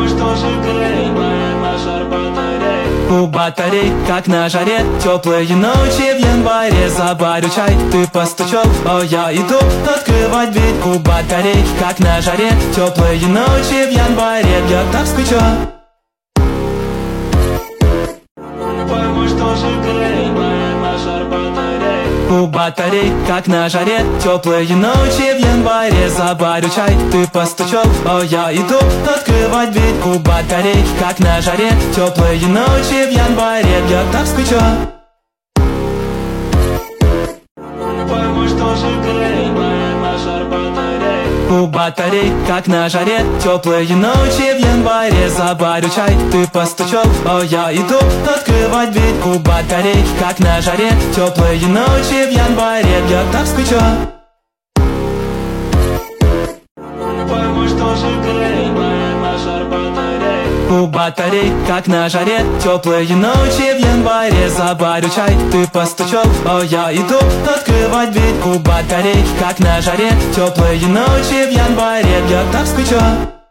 Помощь тоже греет наша батарея. У батарей, как на жаре, теплые ночи в январе. Заварю чай, ты постучал, а я иду открывать дверь. У батарей, как на жаре, теплые ночи в январе. Я так скучал. Помощь тоже греет наша батарея. У батарей, как на жаре, теплые ночи в январе. Заварю чай, ты постучал, а я иду открывать дверь. У батарей, как на жаре, теплые ночи в январе. Я так скучал. Помощь тоже греет наша батарея. У батарей, как на жаре, теплые ночи в январе. Заварю чай, ты постучал, а я иду открывать дверь. У батарей, как на жаре, теплые ночи в январе. Я так скучал. Помощь тоже греет наша батарея. У батарей, как на жаре, теплые ночи в январе. Заварю чай, ты постучал, а я иду открывать дверь. У батарей, как на жаре, теплые ночи в январе. Я так скучал.